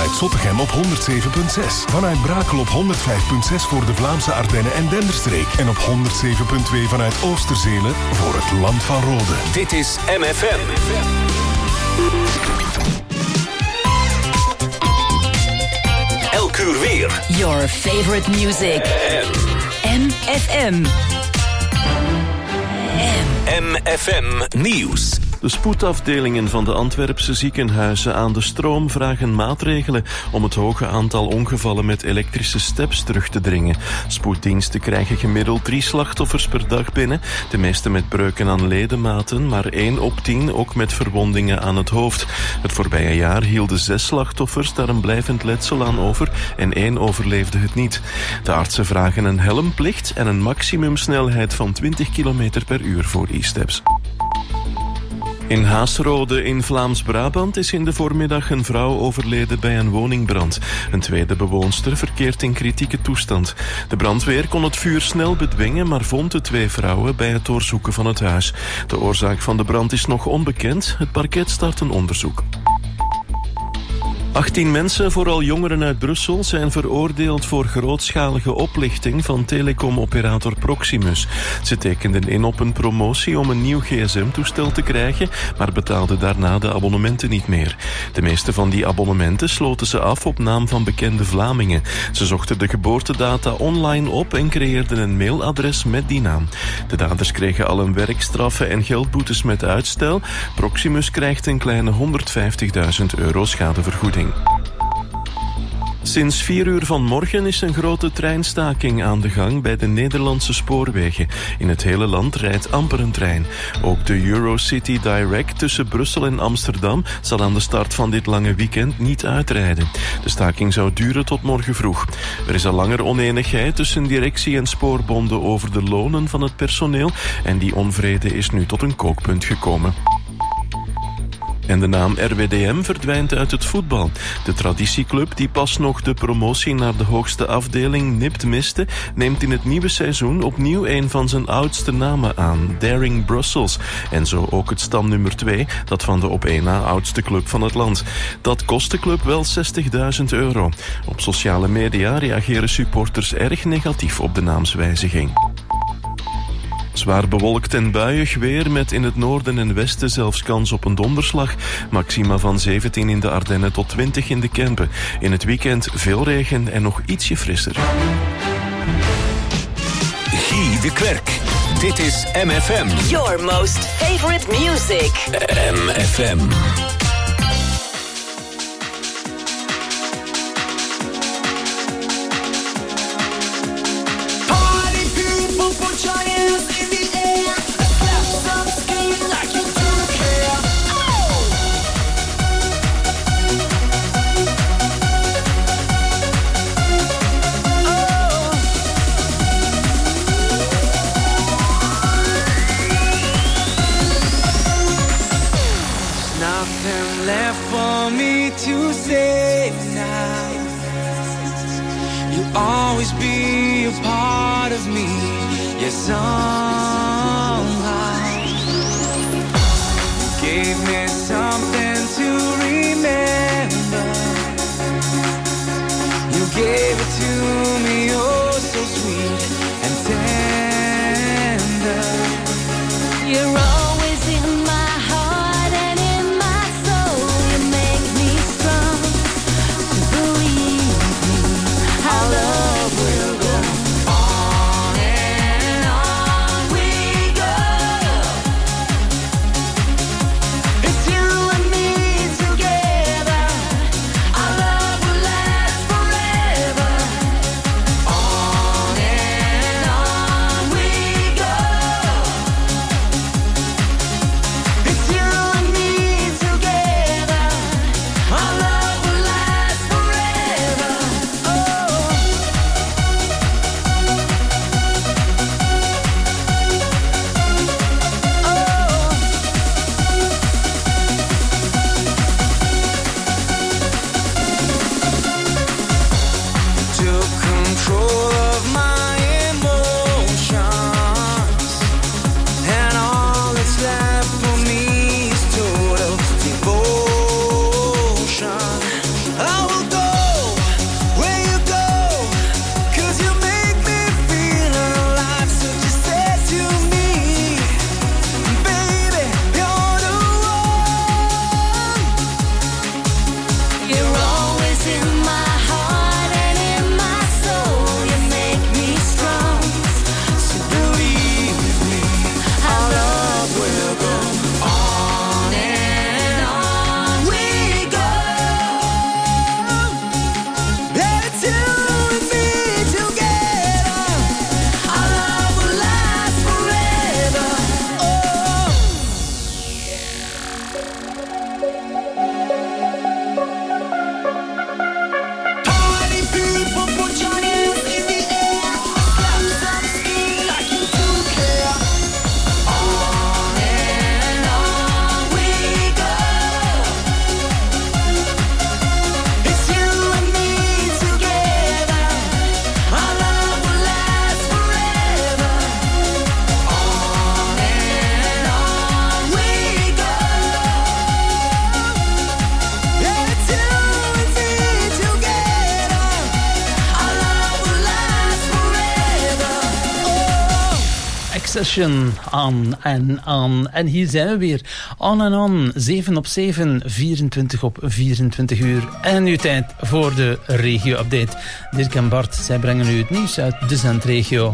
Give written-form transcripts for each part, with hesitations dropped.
vanuit Zottegem op 107.6. Vanuit Brakel op 105.6 voor de Vlaamse Ardennen en Denderstreek. En op 107.2 vanuit Oosterzelen voor het Land van Rode. Dit is MFM. Elk uur weer. Your favorite music. MFM. MFM Nieuws. De spoedafdelingen van de Antwerpse ziekenhuizen aan de stroom vragen maatregelen om het hoge aantal ongevallen met elektrische steps terug te dringen. Spoeddiensten krijgen gemiddeld 3 slachtoffers per dag binnen, de meeste met breuken aan ledematen, maar 1 op 10 ook met verwondingen aan het hoofd. Het voorbije jaar hielden 6 slachtoffers daar een blijvend letsel aan over en 1 overleefde het niet. De artsen vragen een helmplicht en een maximumsnelheid van 20 km per uur voor e-steps. In Haasrode in Vlaams-Brabant is in de voormiddag een vrouw overleden bij een woningbrand. Een tweede bewoonster verkeert in kritieke toestand. De brandweer kon het vuur snel bedwingen, maar vond de 2 vrouwen bij het doorzoeken van het huis. De oorzaak van de brand is nog onbekend. Het parket start een onderzoek. 18 mensen, vooral jongeren uit Brussel, zijn veroordeeld voor grootschalige oplichting van telecomoperator Proximus. Ze tekenden in op een promotie om een nieuw gsm-toestel te krijgen, maar betaalden daarna de abonnementen niet meer. De meeste van die abonnementen sloten ze af op naam van bekende Vlamingen. Ze zochten de geboortedata online op en creëerden een mailadres met die naam. De daders kregen al een werkstraffen en geldboetes met uitstel. Proximus krijgt een kleine €150.000 schadevergoeding. Sinds 4 uur vanmorgen is een grote treinstaking aan de gang bij de Nederlandse spoorwegen. In het hele land rijdt amper een trein. Ook de Eurocity Direct tussen Brussel en Amsterdam zal aan de start van dit lange weekend niet uitrijden. De staking zou duren tot morgen vroeg. Er is al langer onenigheid tussen directie en spoorbonden over de lonen van het personeel en die onvrede is nu tot een kookpunt gekomen. En de naam RWDM verdwijnt uit het voetbal. De traditieclub, die pas nog de promotie naar de hoogste afdeling nipt miste, neemt in het nieuwe seizoen opnieuw een van zijn oudste namen aan, Daring Brussels. En zo ook het stamnummer 2, dat van de op 1 na oudste club van het land. Dat kost de club wel €60.000. Op sociale media reageren supporters erg negatief op de naamswijziging. Zwaar bewolkt en buiig weer met in het noorden en westen zelfs kans op een donderslag. Maxima van 17 in de Ardennen tot 20 in de Kempen. In het weekend veel regen en nog ietsje frisser. Guy de Klerk. Dit is MFM. Your most favorite music. MFM. Always be a part of me, yeah, somehow you gave me something to remember. You gave it to me, oh, so sweet and tender. You're always in my heart and in my soul. You make me strong to believe me. Our love will go on and on with Session aan en aan. En hier zijn we weer. On en on. 7 op 7. 24 op 24 uur. En nu tijd voor de regio-update. Dirk en Bart, zij brengen u het nieuws uit de Zandregio.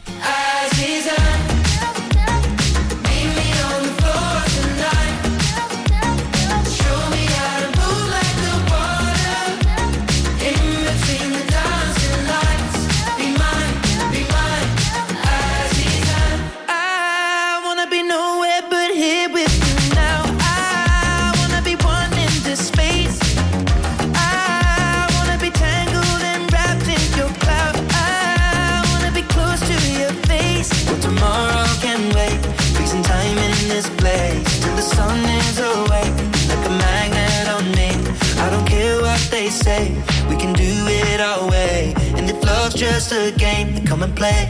Say we can do it our way, and if love's just a game, then come and play.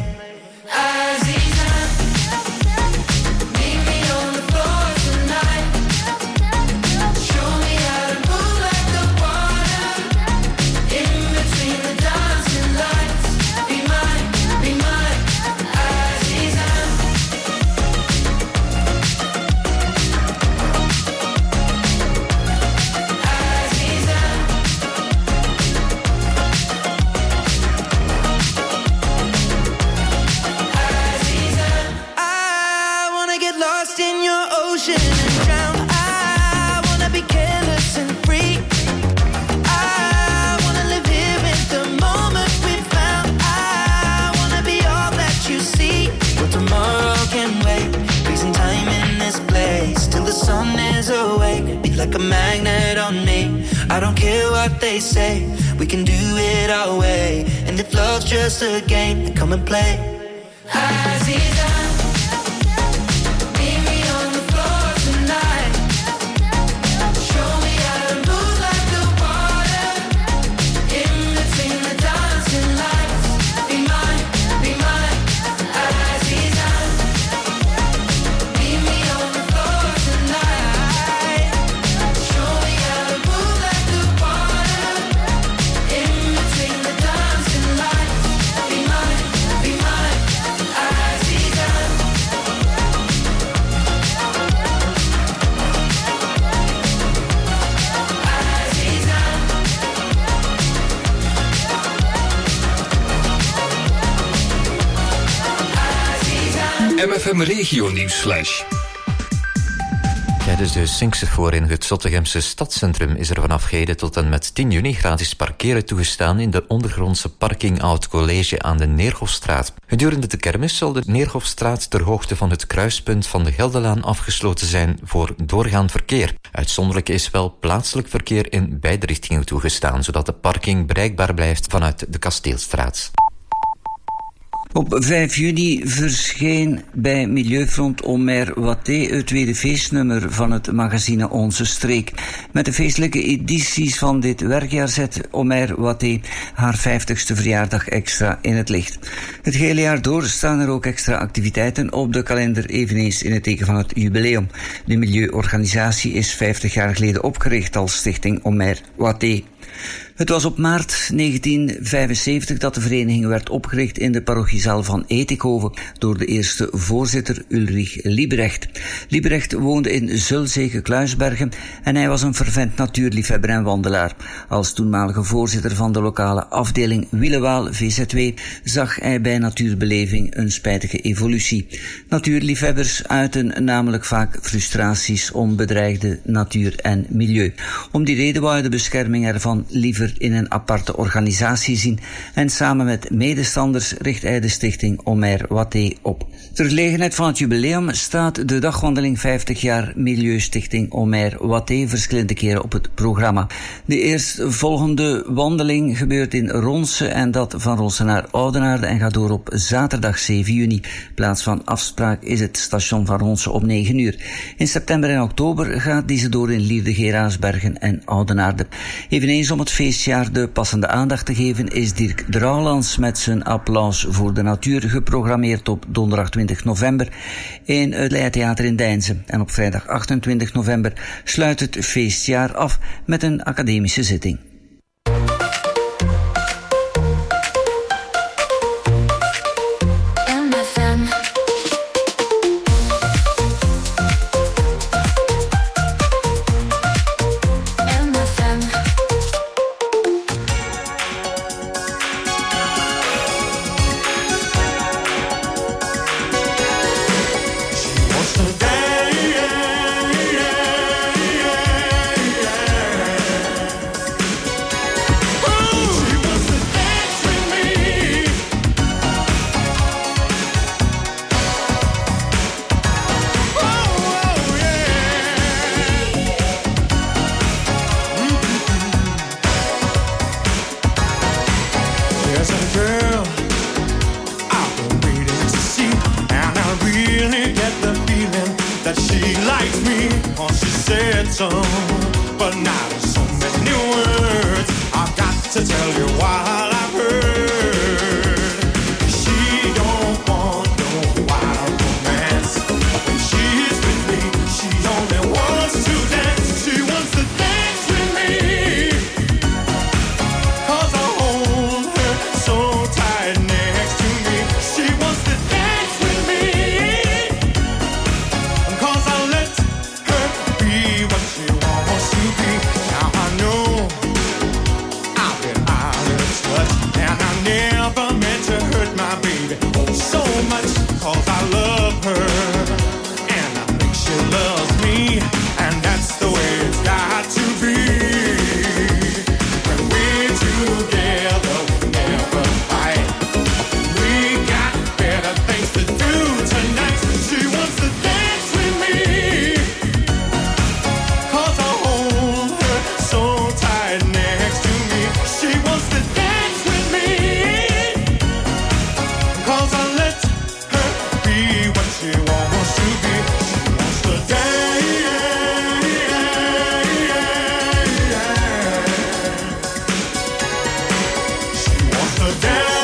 Like a magnet on me. I don't care what they say, we can do it our way. And if love's just a game, then come and play. Aziza, meet me on the floor tonight. Show me how to move like the water. In between the dancing lights. Be mine, Aziza. Meet me on the floor tonight. MFM Regio Nieuwsflash. Tijdens de Singsefoor in het Zottegemse stadscentrum is er vanaf heden tot en met 10 juni gratis parkeren toegestaan in de ondergrondse parking Oud College aan de Neerhofstraat. Gedurende de kermis zal de Neerhofstraat ter hoogte van het kruispunt van de Geldelaan afgesloten zijn voor doorgaand verkeer. Uitzonderlijk is wel plaatselijk verkeer in beide richtingen toegestaan, zodat de parking bereikbaar blijft vanuit de Kasteelstraat. Op 5 juni verscheen bij Milieufront Omer Watté het tweede feestnummer van het magazine Onze Streek. Met de feestelijke edities van dit werkjaar zet Omer Watté haar 50ste verjaardag extra in het licht. Het hele jaar door staan er ook extra activiteiten op de kalender, eveneens in het teken van het jubileum. De milieuorganisatie is 50 jaar geleden opgericht als stichting Omer Watté. Het was op maart 1975 dat de vereniging werd opgericht in de parochiezaal van Etikhoven door de eerste voorzitter Ulrich Liebrecht. Liebrecht woonde in Zulzeke-Kluisbergen en hij was een fervent natuurliefhebber en wandelaar. Als toenmalige voorzitter van de lokale afdeling Willewaal VZW zag hij bij natuurbeleving een spijtige evolutie. Natuurliefhebbers uiten namelijk vaak frustraties om bedreigde natuur en milieu. Om die reden wou hij de bescherming ervan liever in een aparte organisatie zien en samen met medestanders richt hij de stichting Omer Watté op. Ter gelegenheid van het jubileum staat de dagwandeling 50 jaar Milieustichting Omer Watté verschillende keren op het programma. De eerstvolgende wandeling gebeurt in Ronse en dat van Ronse naar Oudenaarde en gaat door op zaterdag 7 juni. Plaats van afspraak is het station van Ronse om 9 uur. In september en oktober gaat deze door in Lierde, Geraasbergen en Oudenaarde. Eveneens om het feestjaar de passende aandacht te geven is Dirk Drouwlands met zijn applaus voor de natuur geprogrammeerd op donderdag 20 november in het Leitheater in Deinze. En op vrijdag 28 november sluit het feestjaar af met een academische zitting. song, but now there's so many words I've got to tell you while I've heard. She don't want no wild romance. When she's with me, she only wants to dance. She wants to dance with me, 'cause I hold her so tight next to me. She wants to dance with me, 'cause I let her be what she wants to be. Now I know I've been out of touch, and I never meant to hurt my baby oh so much, 'cause I love her and I think she loves me, and that's the way it's got to be. When we're together we never fight. We got better things to do tonight. She wants to dance with me, 'cause I hold her so tight next to me. She wants to dance with me, 'cause I let her be what she wants to be. She wants to dance. She wants to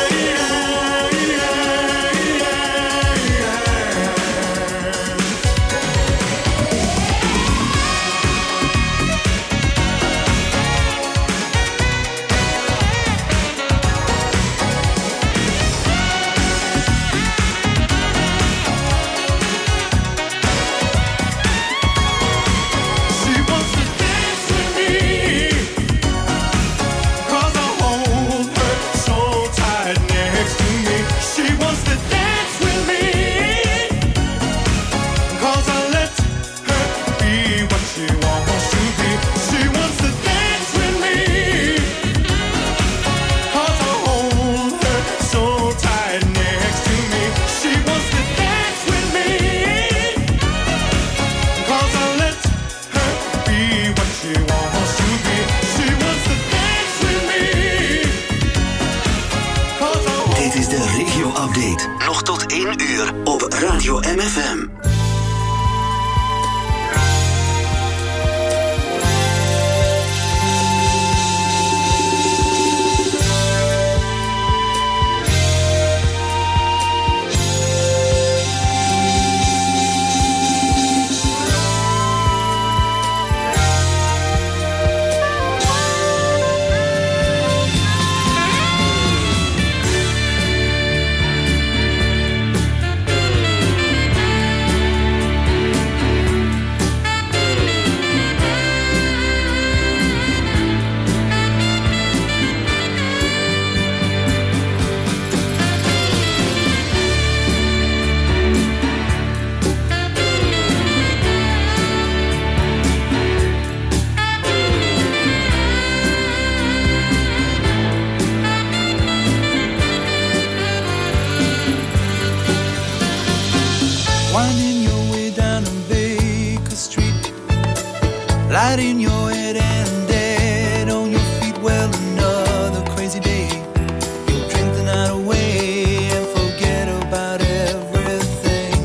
She wants to dance with me, 'cause I hold her so tight next to me. She wants to dance with me, 'cause I let her be what she wants to be. She wants to dance with me, 'cause I hold her so tight next to me. She wants to dance with me, 'cause I let her be what she wants to be. She wants to dance with me, 'cause I hold. Dit is de regio-update. Nog tot 1 uur op Radio MFM. Winding your way down on Baker Street, lighting your head and dead on your feet. Well, another crazy day. You'll drink the night away and forget about everything.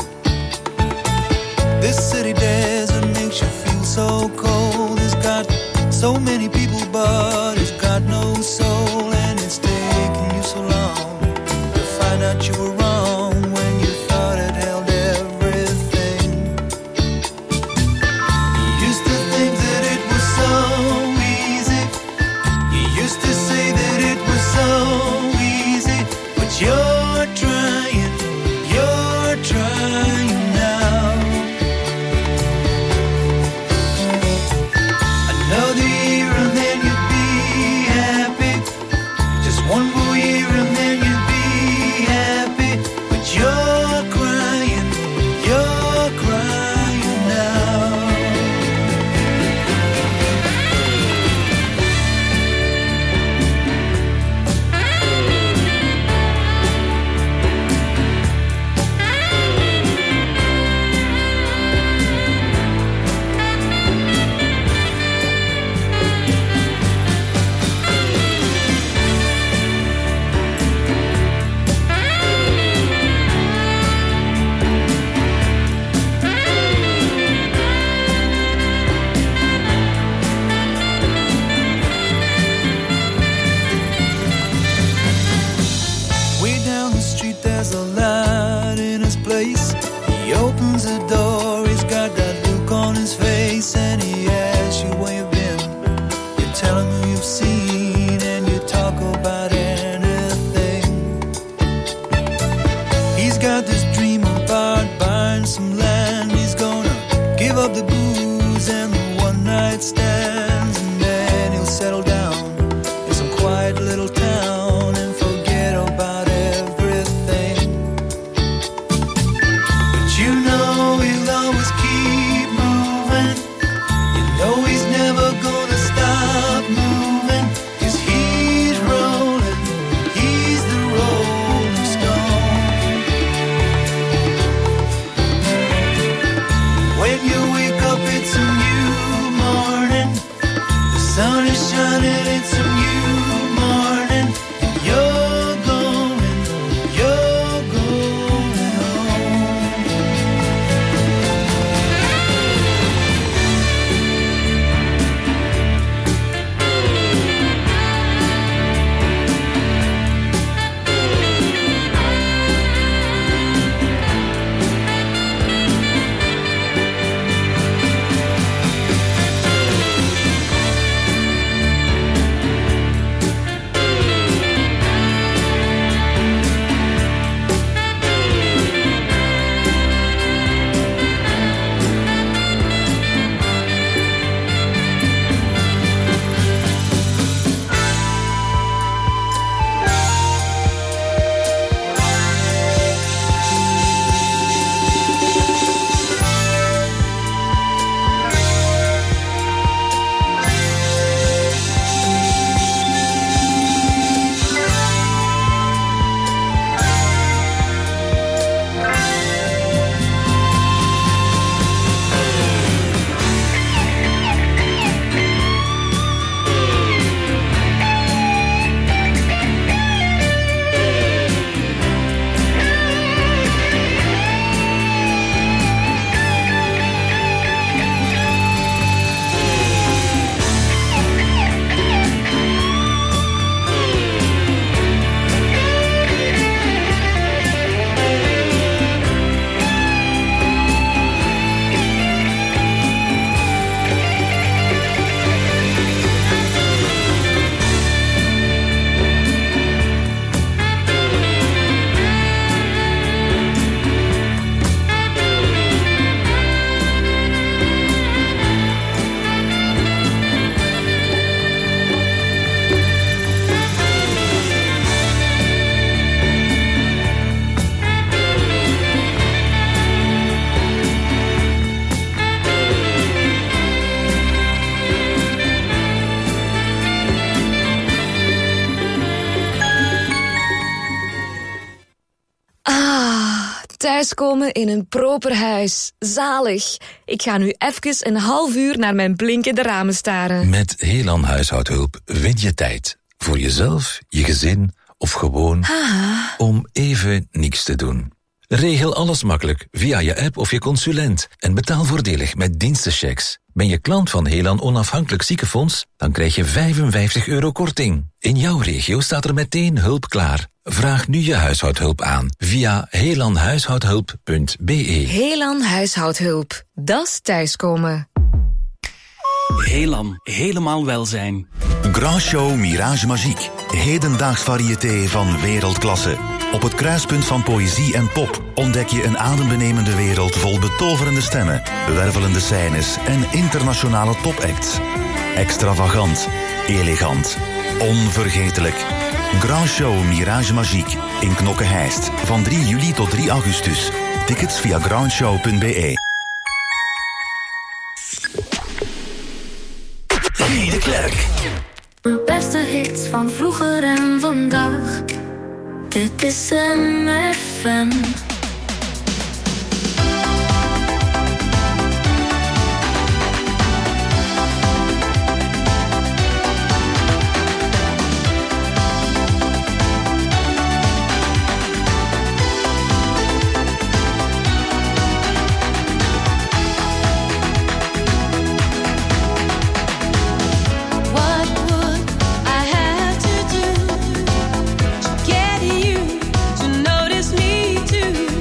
This city desert makes you feel so cold. It's got so many people, but it's got no soul. And it's taken you so long to find out you were wrong when you thought it held everything. You used to think that it was so easy. You used to say that it was so easy. But you're trying now. Another year and then you'd be happy. Just one more year and then you'd be happy. tell him who you've seen and you talk about anything. He's got this dream about buying some land. He's gonna give up the booze and the one-night stands, and then he'll settle down in some quiet little town and forget about everything. But you know he'll always keep moving. You know he's never gonna stop moving, 'cause he's rolling, he's the rolling stone. When you wake up it's a new morning, the sun is shining, it's a new morning, and you're going home. Thuiskomen in een proper huis. Zalig. Ik ga nu even een half uur naar mijn blinkende ramen staren. Met Helan Huishoudhulp win je tijd. Voor jezelf, je gezin of gewoon om even niks te doen. Regel alles makkelijk via je app of je consulent. En betaal voordelig met dienstenchecks. Ben je klant van Helan Onafhankelijk Ziekenfonds? Dan krijg je €55 korting. In jouw regio staat er meteen hulp klaar. Vraag nu je huishoudhulp aan via helanhuishoudhulp.be. Helan Huishoudhulp. Dat is thuiskomen. Helan, helemaal welzijn. Grand Show Mirage Magique. Hedendaags variété van wereldklasse. Op het kruispunt van poëzie en pop ontdek je een adembenemende wereld vol betoverende stemmen, wervelende scènes en internationale topacts. Extravagant, elegant, onvergetelijk. Grand Show Mirage Magique in Knokke-Heist van 3 juli tot 3 augustus. Tickets via grandshow.be. Guy de Klerk. Mijn beste hits van vroeger en vandaag. Dit is MFM. To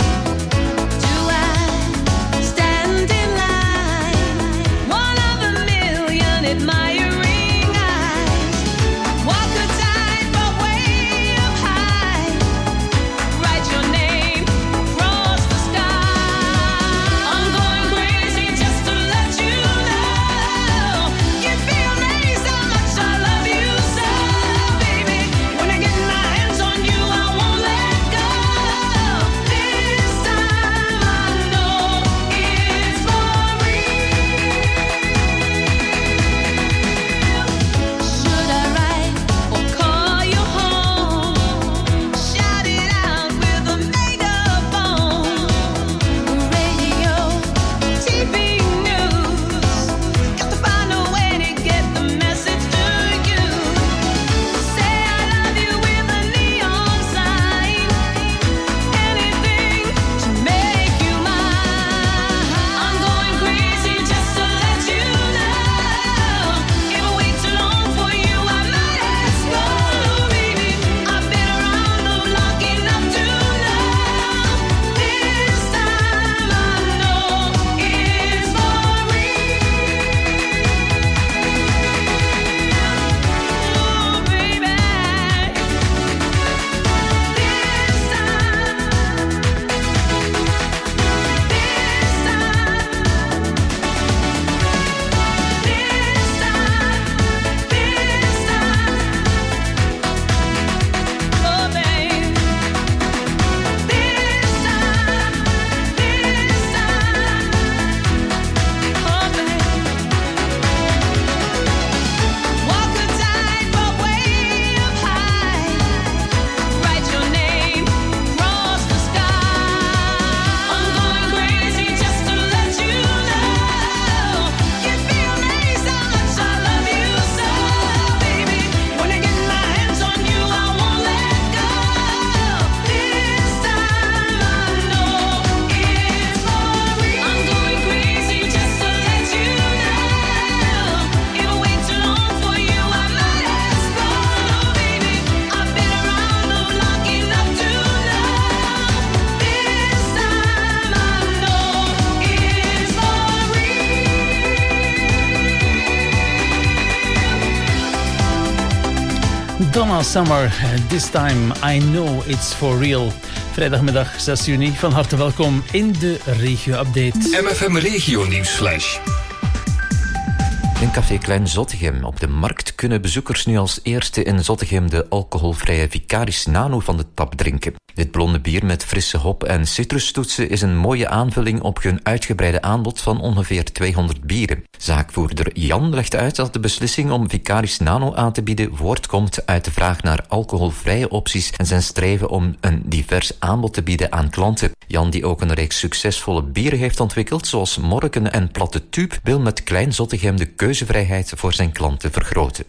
Donna Summer, This Time I Know It's For Real. Vrijdagmiddag 6 juni, van harte welkom in de regio-update. MFM Regio Nieuwsflash. In Café Klein Zottegem op de markt kunnen bezoekers nu als eerste in Zottegem de alcoholvrije Vicaris Nano van de tap drinken. Dit blonde bier met frisse hop en citrustoetsen is een mooie aanvulling op hun uitgebreide aanbod van ongeveer 200 bieren. Zaakvoerder Jan legt uit dat de beslissing om Vicaris Nano aan te bieden voortkomt uit de vraag naar alcoholvrije opties en zijn streven om een divers aanbod te bieden aan klanten. Jan, die ook een reeks succesvolle bieren heeft ontwikkeld, zoals Morken en Platte Tube, wil met Klein Zottegem de keuzevrijheid voor zijn klanten vergroten.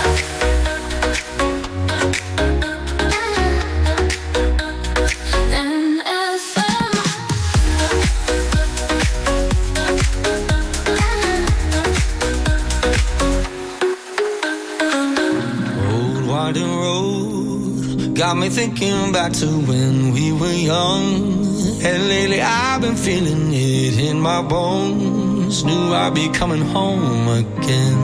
Got me thinking back to when we were young. And lately I've been feeling it in my bones. Knew I'd be coming home again.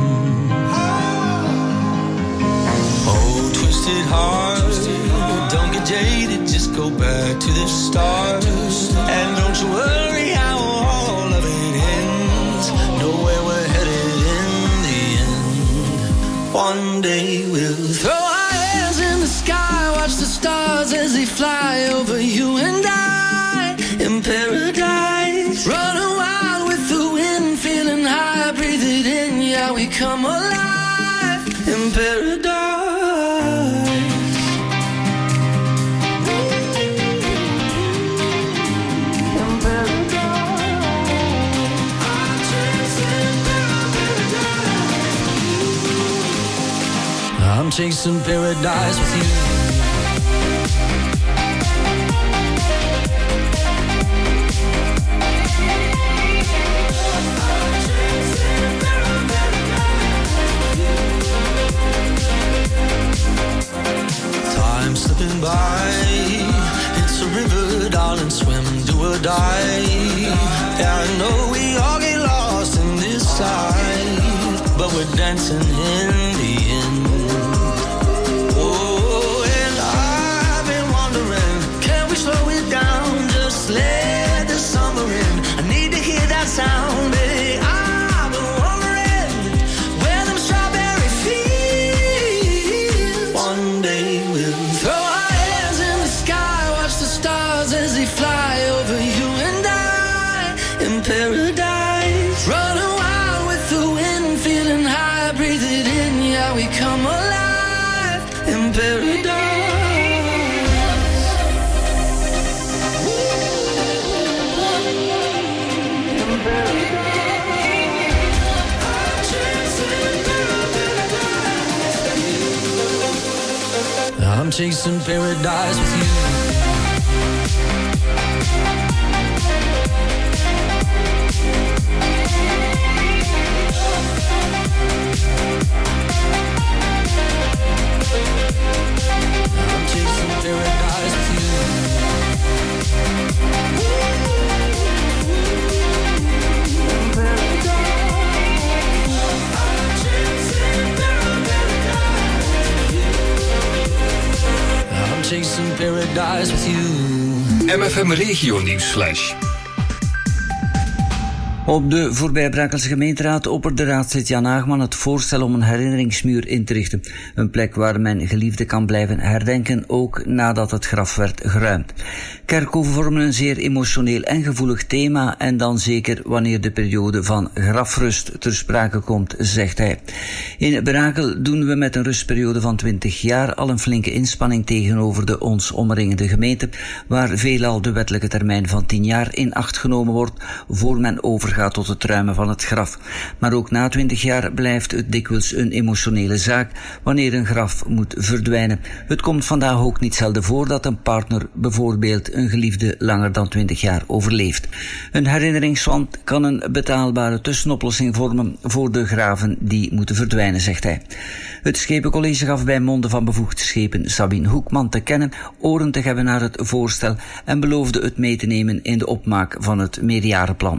Oh, twisted heart, don't get jaded, just go back to the start. And don't you worry how all of it ends. Know where we're headed in the end. One day we'll throw our hands in the sky, watch the stars as they fly over you and I in paradise. Running wild with the wind, feeling high, breathe it in, yeah, we come alive in paradise. I'm chasing paradise with you. Time slipping by, it's a river, darling, swim, do or die. Yeah, I know we all get lost in this life, but we're dancing in the end. Slow it down, just let the summer in. I need to hear that sound, baby. I've been wondering where them strawberry fields. One day we'll throw our hands in the sky, watch the stars as they fly over you and I in paradise. Running wild with the wind, feeling high, breathe it in, yeah, we come alive in paradise. I'm chasing paradise with you. I'm chasing paradise with you. Chasing paradise with you. MFM Regio Nieuwsflash. Op de voorbij Brakelse gemeenteraad opperde raadslid Jan Haagman het voorstel om een herinneringsmuur in te richten. Een plek waar men geliefden kan blijven herdenken, ook nadat het graf werd geruimd. Kerkhoven vormen een zeer emotioneel en gevoelig thema, en dan zeker wanneer de periode van grafrust ter sprake komt, zegt hij. In Brakel doen we met een rustperiode van 20 jaar al een flinke inspanning tegenover de ons omringende gemeente, waar veelal de wettelijke termijn van 10 jaar in acht genomen wordt voor men overgaat tot het ruimen van het graf. Maar ook na 20 jaar blijft het dikwijls een emotionele zaak wanneer een graf moet verdwijnen. Het komt vandaag ook niet zelden voor dat een partner bijvoorbeeld een geliefde langer dan 20 jaar overleeft. Een herinneringswand kan een betaalbare tussenoplossing vormen voor de graven die moeten verdwijnen, zegt hij. Het Schepencollege gaf bij monden van bevoegd schepen Sabine Hoekman te kennen oren te hebben naar het voorstel en beloofde het mee te nemen in de opmaak van het meerjarenplan.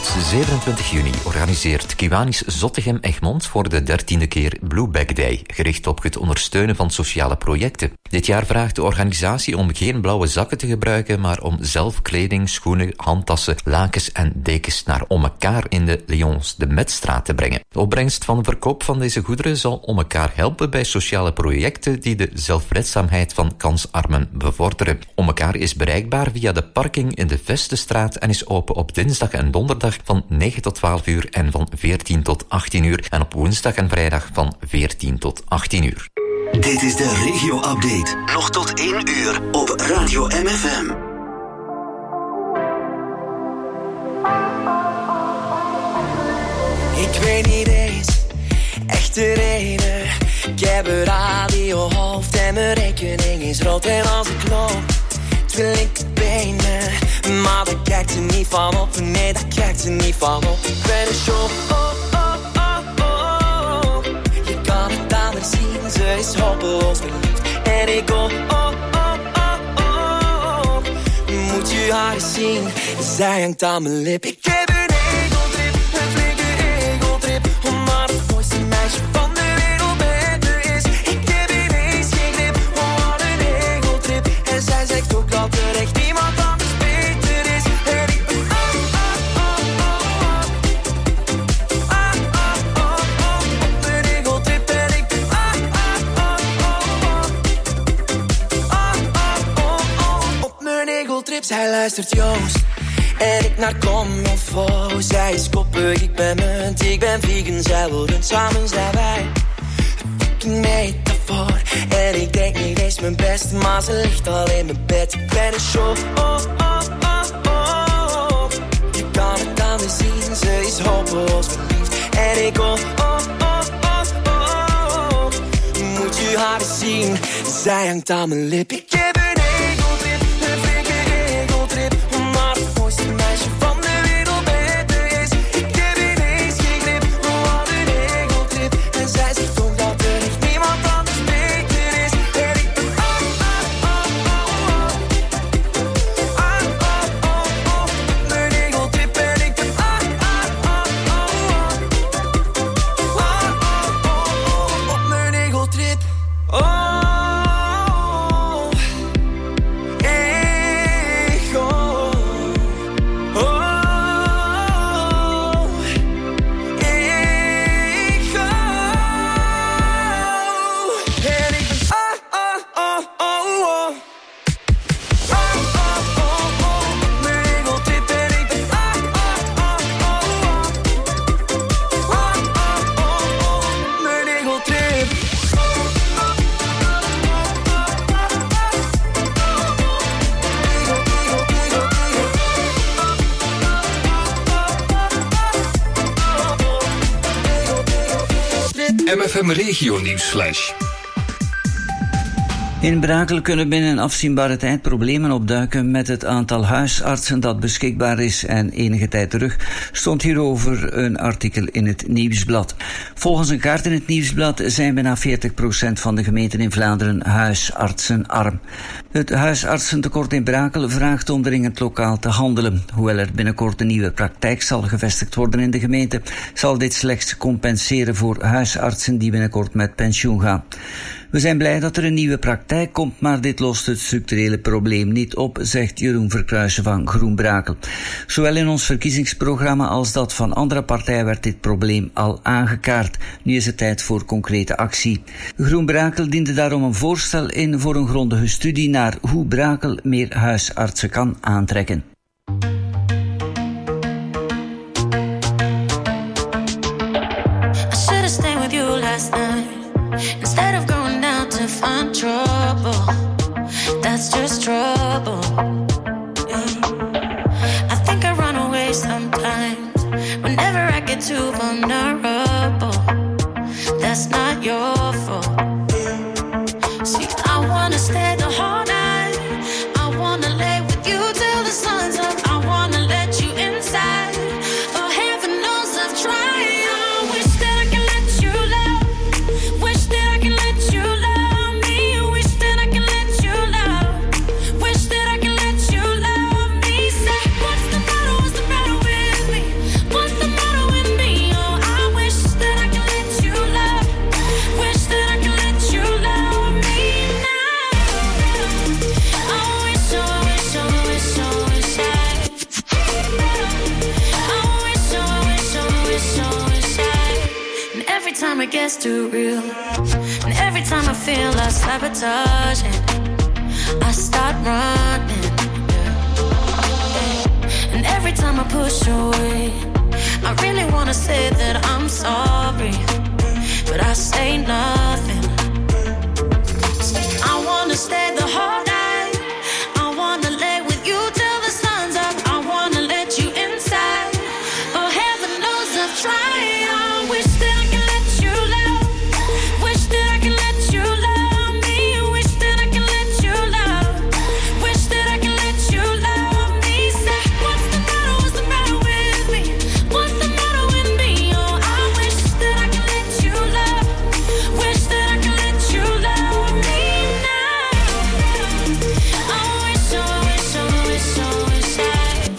Met 27 juni organiseert Kiwanis Zottegem Egmond voor de 13e keer Blueback Day, gericht op het ondersteunen van sociale projecten. Dit jaar vraagt de organisatie om geen blauwe zakken te gebruiken, maar om zelf kleding, schoenen, handtassen, lakens en dekens naar Ommekaar in de Lyons de Metstraat te brengen. De opbrengst van de verkoop van deze goederen zal Ommekaar helpen bij sociale projecten die de zelfredzaamheid van kansarmen bevorderen. Ommekaar is bereikbaar via de parking in de Vestenstraat en is open op dinsdag en donderdag van 9 tot 12 uur en van 14 tot 18 uur en op woensdag en vrijdag van 14 tot 18 uur. Dit is de regio-update. Nog tot 1 uur op Radio MFM. Ik weet niet eens echt de reden. Ik heb een radiohoofd en mijn rekening is rood. En als ik loop, wil ik het benen. Maar daar kijkt ze niet van op. Nee, daar kijkt ze niet van op. Ik ben een show. Je kan het aan haar zien, ze is hopeloos verliefd. En ik go, moet je haar eens zien, zij hangt aan mijn lip. Ik heb een egotrip, een flinke egotrip, omdat het mooiste meisje van de wereld met me is. Ik heb ineens geen grip, wat een egotrip. En zij zegt ook dat er echt niemand anders beter is. En ik ben op een egotrip. En ik ben op mijn egotrip. Zij luistert Joost en ik naar Commonfo. Zij is koppig, ik ben munt, ik ben vegan. Zij worden samen, zijn wij een fucking metafoor. En ik denk niet eens mijn best, maar ze ligt al in mijn bed. Ik ben een show, je kan het aan haar zien, ze is hopeloos verliefd. En ik go, moet je haar eens zien, zij hangt aan mijn lip. Ik heb een egotrip, een flinke egotrip, omdat het mooiste meisje van de wereld met me is. Ik heb ineens geen grip, wat een egotrip. En zij zegt ook dat er echt niemand anders beter is. En ik ben mijn egotrip. En ik ben op mijn egotrip. MFM Regio Nieuwsflash. In Brakel kunnen binnen een afzienbare tijd problemen opduiken met het aantal huisartsen dat beschikbaar is. En enige tijd terug stond hierover een artikel in het Nieuwsblad. Volgens een kaart in het Nieuwsblad zijn bijna 40% van de gemeenten in Vlaanderen huisartsenarm. Het huisartsentekort in Brakel vraagt om dringend lokaal te handelen. Hoewel er binnenkort een nieuwe praktijk zal gevestigd worden in de gemeente, zal dit slechts compenseren voor huisartsen die binnenkort met pensioen gaan. We zijn blij dat er een nieuwe praktijk komt, maar dit lost het structurele probleem niet op, zegt Jeroen Verkruijsen van Groen Brakel. Zowel in ons verkiezingsprogramma als dat van andere partijen werd dit probleem al aangekaart. Nu is het tijd voor concrete actie. Groen Brakel diende daarom een voorstel in voor een grondige studie naar hoe Brakel meer huisartsen kan aantrekken. Instead of going down to find trouble, that's just trouble. I think I run away sometimes. Whenever I get too vulnerable, that's not your fault. See, I wanna stay the whole night. I wanna lay with you till the sun's up. I wanna let you inside. Oh, heaven knows I've tried. gets too real. And every time I feel like sabotaging, I start running. And every time I push away, I really wanna say that I'm sorry, but I say nothing. I wanna stay the whole night. I wanna lay with you till the sun's up. I wanna let you inside. Oh, heaven knows I've tried. I wish that I can let you love. Wish that I can let you love me. Wish that I can let you love. Wish that I can let you love me. Say, what's the matter? What's the matter with me? What's the matter with me? Oh, I wish that I can let you love. Wish that I can let you love me now. I wish, I wish, I wish, I wish I.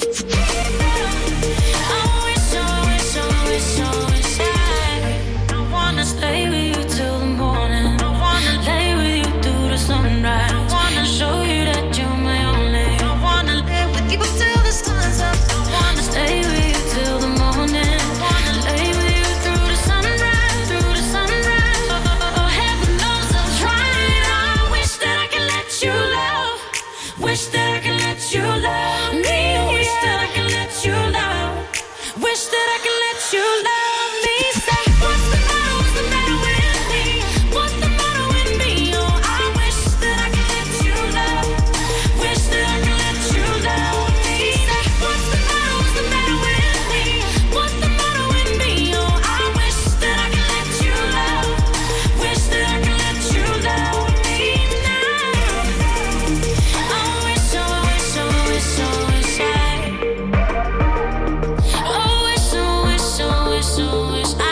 I wish, I wish, I wish, I wish I wanna stay with you till the morning. I wanna lay with you through the sunrise. I wanna show you that you're my only. I wanna live with you till the sun's up. I wanna stay with you till the morning. I wanna lay with you through the sunrise, through the sunrise. Oh, heaven knows I've tried. I wish that I can let you love. Wish that I can let you love me. Wish that I can let you love. Wish that I can let you love me. Say, what's the matter? What's the matter with me? What's the matter with me? Oh, I wish that I can let you love. Wish that I can let you love me. Say, what's the matter? What's the matter with me? What's the matter with me? Oh, I wish that I can let you love. Wish that I can let you love me now. I wish, I wish, I wish, I wish I. Oh, wish, I wish, I wish, I wish I.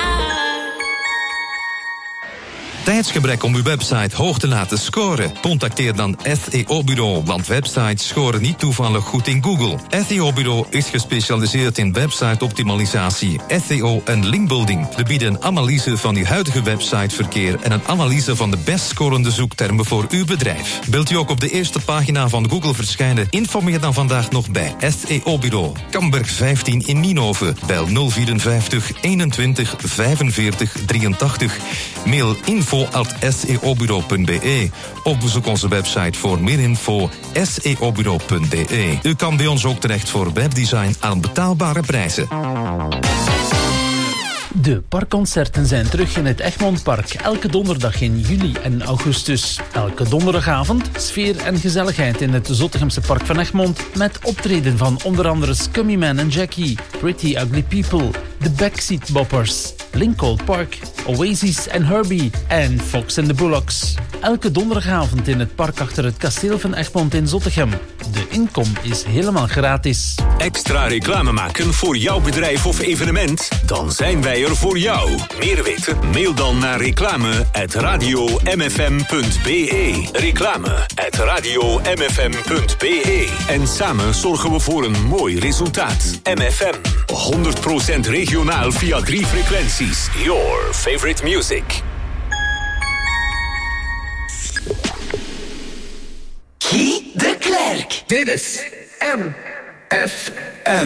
Tijdsgebrek om uw website hoog te laten scoren? Contacteer dan SEO-bureau, want websites scoren niet toevallig goed in Google. SEO-bureau is gespecialiseerd in website-optimalisatie, SEO en linkbuilding. We bieden een analyse van uw huidige websiteverkeer en een analyse van de best scorende zoektermen voor uw bedrijf. Wilt u ook op de eerste pagina van Google verschijnen? Informeer dan vandaag nog bij SEO-bureau. Kamberg 15 in Nienhoven. Bel 054 21 45 83. Mail info@seobureau.be of bezoek onze website voor meer info seobureau.be. U kan bij ons ook terecht voor webdesign aan betaalbare prijzen. De parkconcerten zijn terug in het Egmondpark. Elke donderdag in juli en augustus. Elke donderdagavond sfeer en gezelligheid in het Zottegemse Park van Egmond. Met optreden van onder andere Scummy Man en Jackie, Pretty Ugly People, The Backseat Boppers, Lincoln Park, Oasis en Herbie en Fox and the Bullocks. Elke donderdagavond in het park achter het kasteel van Egmond in Zottegem. De inkom is helemaal gratis. Extra reclame maken voor jouw bedrijf of evenement? Dan zijn wij er voor jou. Meer weten? Mail dan naar reclame@radiomfm.be. Reclame@radiomfm.be. En samen zorgen we voor een mooi resultaat. MFM. 100% regionaal via 3 frequenties. Your favorite music. Guy de Klerk. Dit is MFM.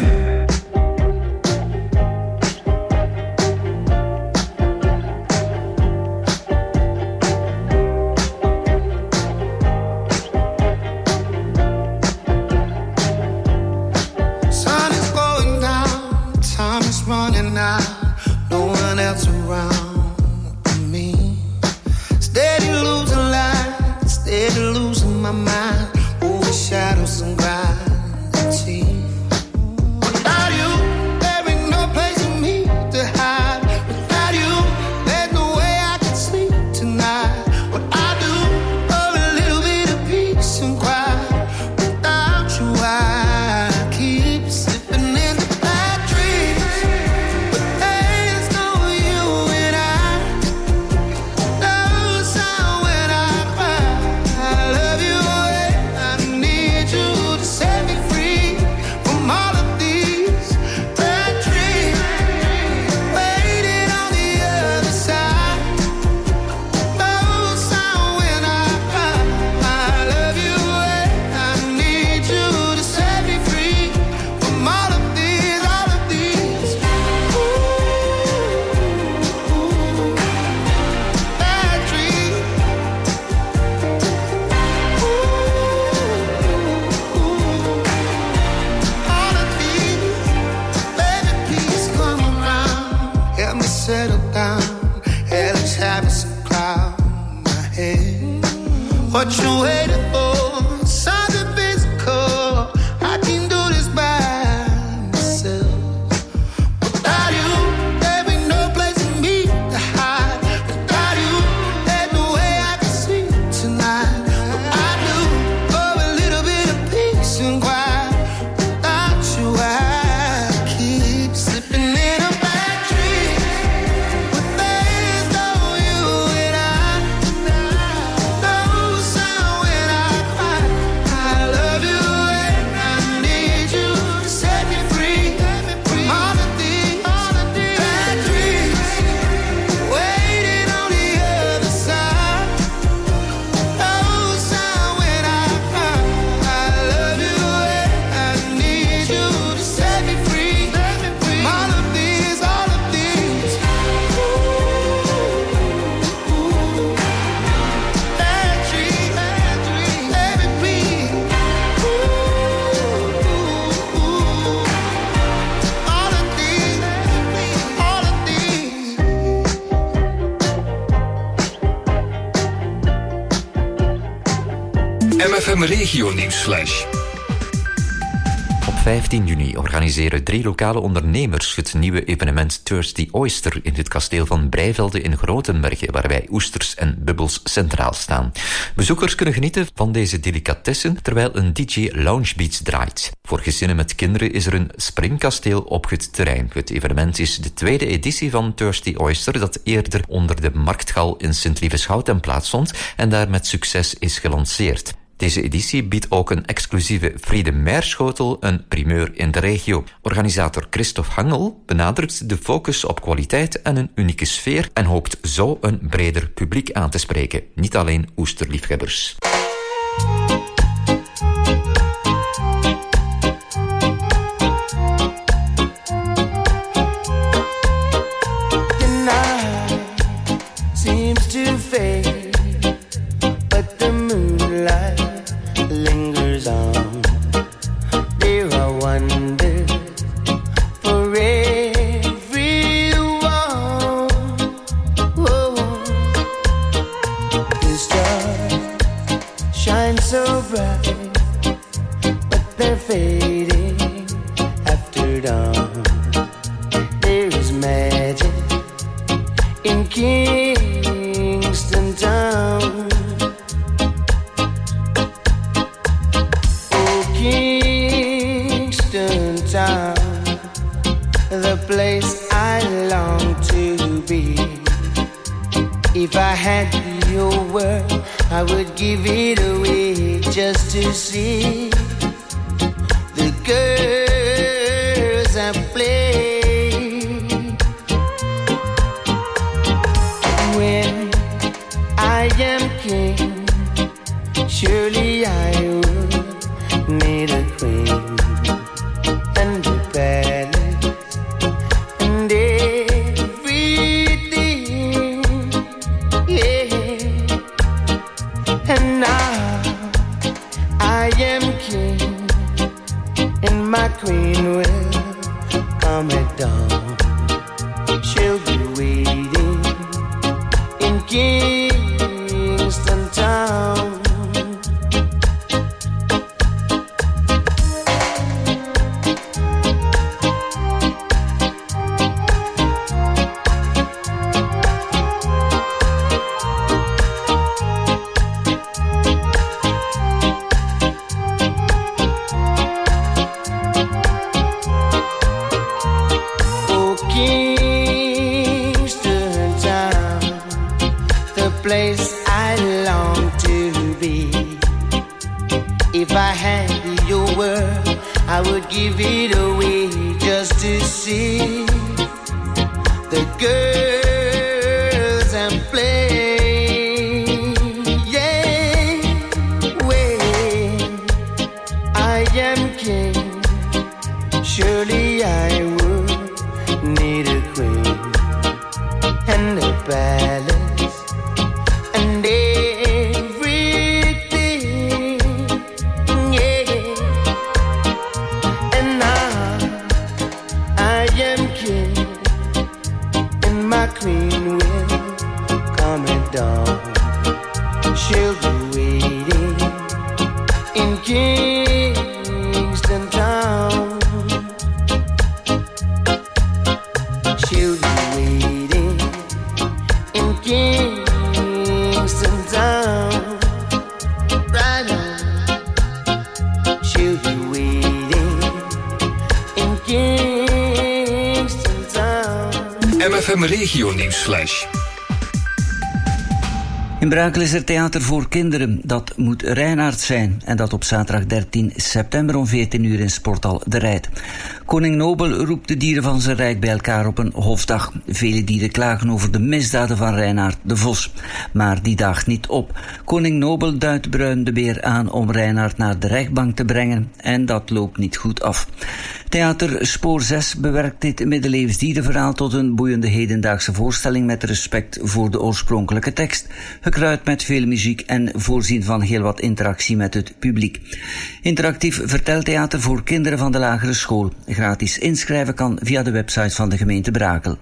Sun is going down, time is running out, no one else around me. Steady losing light, steady losing my mind, over shadows and gravity. Without Hey, what you waiting for? Something physical. I can do this by myself. Without you, there be no place for me to hide. Without you, there's no way I can sleep tonight. But I do for a little bit of peace and quiet. Without you, I keep slipping in a bad dream. But there's no you and I. No sound when I cry. I love you and I need you to set me free. All of these bad dreams waiting on the other side. No sound when I cry. I love you and I need you to set me free. All of these bad dreams, let me breathe. All of these. MFM Regio Nieuwsflash. Op 15 juni organiseren 3 lokale ondernemers het nieuwe evenement Thirsty Oyster in het kasteel van Breivelde in Grotenbergen, waarbij oesters en bubbels centraal staan. Bezoekers kunnen genieten van deze delicatessen terwijl een DJ Loungebeats draait. Voor gezinnen met kinderen is er een springkasteel op het terrein. Het evenement is de 2e editie van Thirsty Oyster, dat eerder onder de Marktgal in Sint-Lieveshouten plaatsvond en daar met succes is gelanceerd. Deze editie biedt ook een exclusieve Friede Meijer-schotel, een primeur in de regio. Organisator Christophe Hangel benadrukt de focus op kwaliteit en een unieke sfeer en hoopt zo een breder publiek aan te spreken, niet alleen oesterliefhebbers. The night seems to fade, but the moonlight lingers on. There are wonders for everyone. Oh, the stars shine so bright, but they're fading after dawn. There is magic in Kingston Town. Oh, Kingston Town, the place I long to be. If I had your word, I would give it away just to see the girls I play. When I am king, surely I would need a queen and a palace and everything, yeah. And now I am king, and my queen will come at dawn. She'll be waiting in Kingston Town. Oh, Kingston Town, the place I long to be. If I had your word, I would give it away just to see the girls and play. Yeah, when I am king, surely I would need a queen and a palace and everything, yeah. And now I am king, and my FM Regio Nieuwsflash. In Brakel is er theater voor kinderen. Dat moet Reinaard zijn. En dat op zaterdag 13 september om 14 uur in Sporthal De Rijt. Koning Nobel roept de dieren van zijn rijk bij elkaar op een hofdag. Vele dieren klagen over de misdaden van Reinaard de Vos. Maar die daagt niet op. Koning Nobel duidt Bruin de Beer aan om Reinaard naar de rechtbank te brengen. En dat loopt niet goed af. Theater Spoor 6 bewerkt dit middeleeuws dierenverhaal tot een boeiende hedendaagse voorstelling met respect voor de oorspronkelijke tekst, gekruid met veel muziek en voorzien van heel wat interactie met het publiek. Interactief verteltheater voor kinderen van de lagere school. Gratis inschrijven kan via de website van de gemeente Brakel.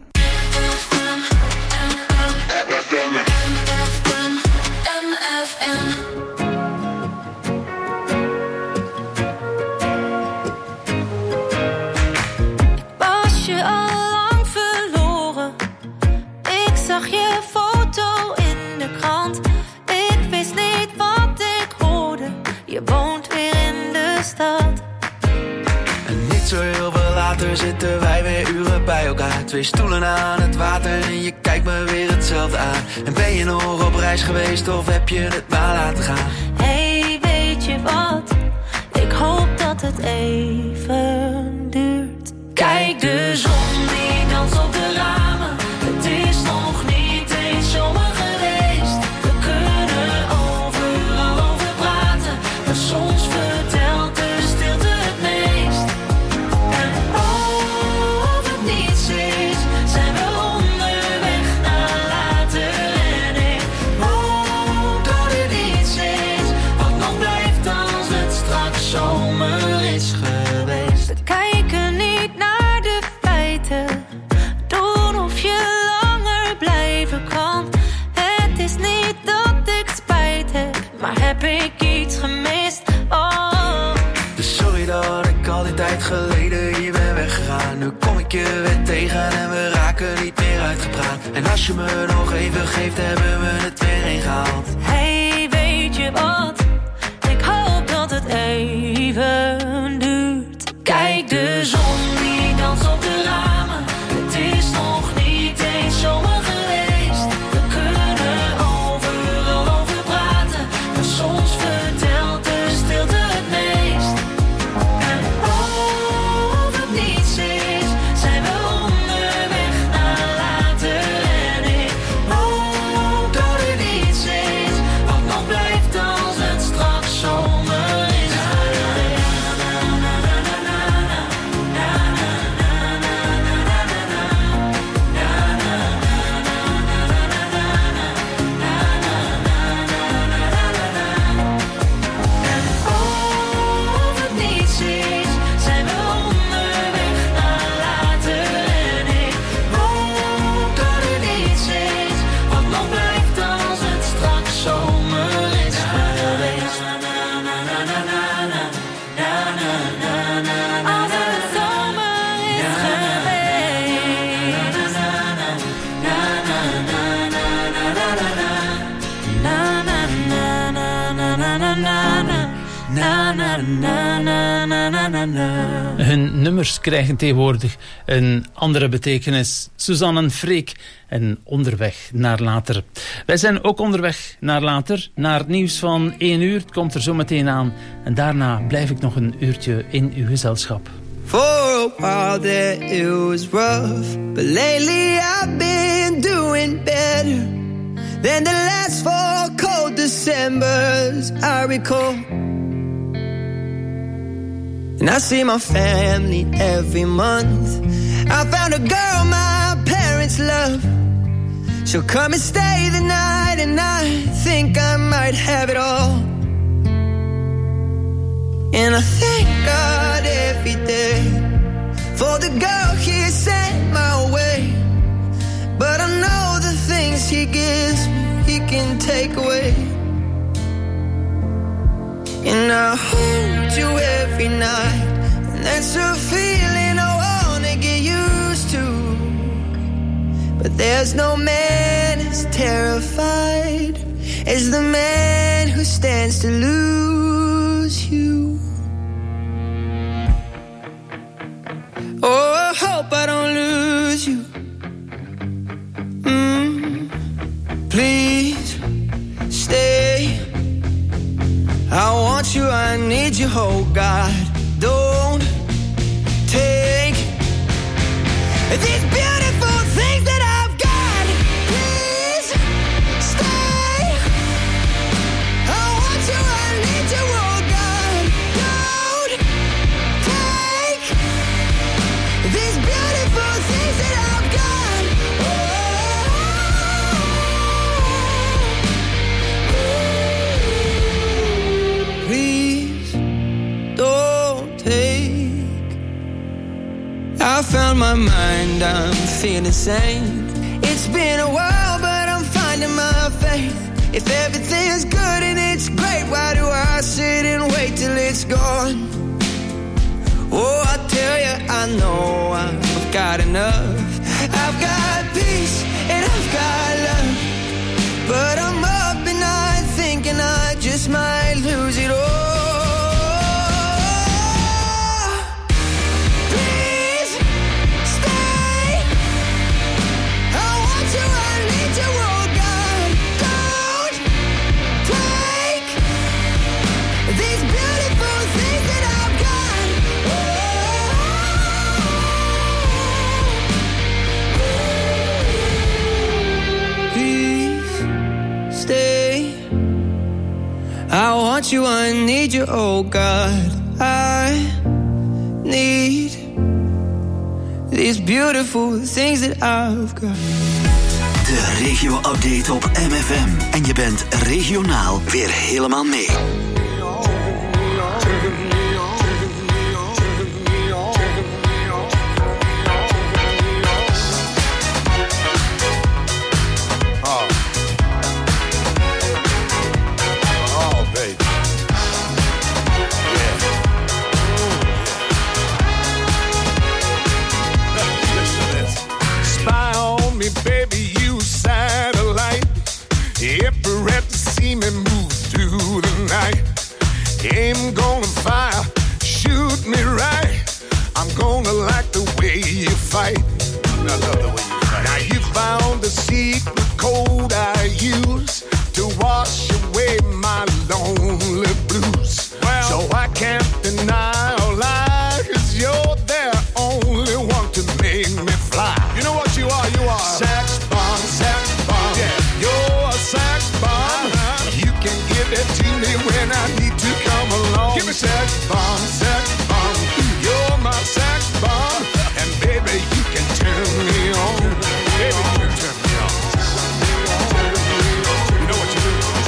Zitten wij weer uren bij elkaar. 2 stoelen aan het water en je kijkt me weer hetzelfde aan. En ben je nog op reis geweest of heb je het maar laten gaan? Hey, weet je wat? Ik hoop dat het even duurt. Kijk de zon die danst op de ramen. Het is nog niet eens zomer geweest. We kunnen overal over praten, maar soms vertelt de stilte het meest. Geleden hier ben weggegaan. Nu kom ik je weer tegen en we raken niet meer uitgepraat. En als je me nog even geeft, hebben we het weer ingehaald. Hey, weet je wat? Ik hoop dat het even duurt. Kijk de zon die danst op de ramen. Het is nog niet eens zomer geweest. We kunnen overal over praten, maar soms vertelt de stilte het meest. Hun nummers krijgen tegenwoordig een andere betekenis. Suzanne en Freek en onderweg naar later. Wij zijn ook onderweg naar later, naar het nieuws van 1 uur. Het komt er zo meteen aan. En daarna blijf ik nog een uurtje in uw gezelschap. For a while there it was rough, but lately I've been doing better than the last 4 cold Decembers I recall. And I see my family every month. I found a girl my parents love. She'll come and stay the night, and I think I might have it all. And I thank God every day for the girl He sent my way. But I know the things He gives me, He can take away. And I hold you every night, and that's a feeling I wanna get used to. But there's no man as terrified as the man who stands to lose you. Oh, I hope I don't lose you. you, I need you, oh God. Don't take these beautiful things that I've got. Please stay. I want you, I need you, oh God. Don't take these beautiful things that I've got. Please don't take. I found my mind, I'm feeling sane. It's been a while, but I'm finding my faith. If everything's good and it's great, why do I sit and wait till it's gone? Oh, I tell you, I know I've got enough. I've got peace and I've got love, but I'm up at night thinking I just might lose it all. Please stay. I want you, I need you, oh God. Don't take these beautiful things that I've got. Please stay. I want you, I need you, oh God. I need these beautiful things that I've got. De regio-update op MFM. En je bent regionaal weer helemaal mee. Aim gonna fire, shoot me right. I'm gonna like the way you fight. I love the way you fight. Now you found the secret code I use to wash away my lonely blues. Well, so I can't deny or lie, 'cause you're the only one to make me fly. You know what you are? You are sax bomb, sax bomb. Yeah, you're a sax bomb. You can give it to me when I need to come along. Give me sax bomb, you're my sax bomb. And baby, you can turn me on. Baby, you can turn me on. You know what you do?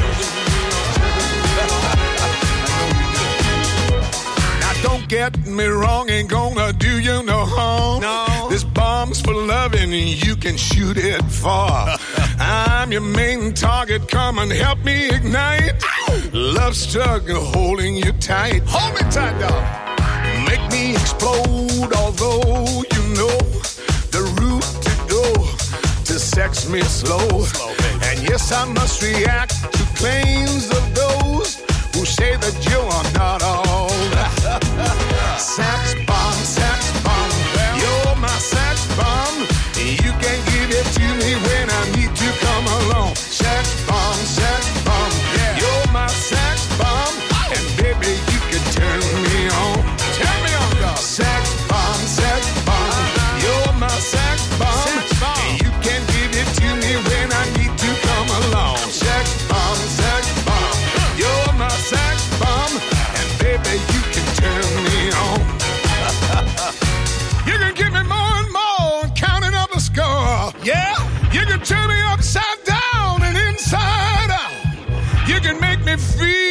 Now don't get me wrong, ain't gonna do you no harm. No. This bomb's for loving and you can shoot it far. I'm your main target, come and help me ignite. Love struggle holding you tight. Hold me tight, dog. Make me explode, although you know the route to go to sex me slow. And yes, I must react to claims of those who say that you are not all that. Sax bomb, you're my sax bomb. You can give it to me when I need to come along. Sax bomb, yeah. You're my sax bomb, and baby, you can turn me on. Turn me on, dog. Sax bomb, you're my sax bomb, and you can give it to me when I need to come along. Sax bomb, you're my sax bomb, and baby, you can turn me on. You can give me more and more, counting up a score. Yeah, you can turn me upside down and inside out. You can make me feel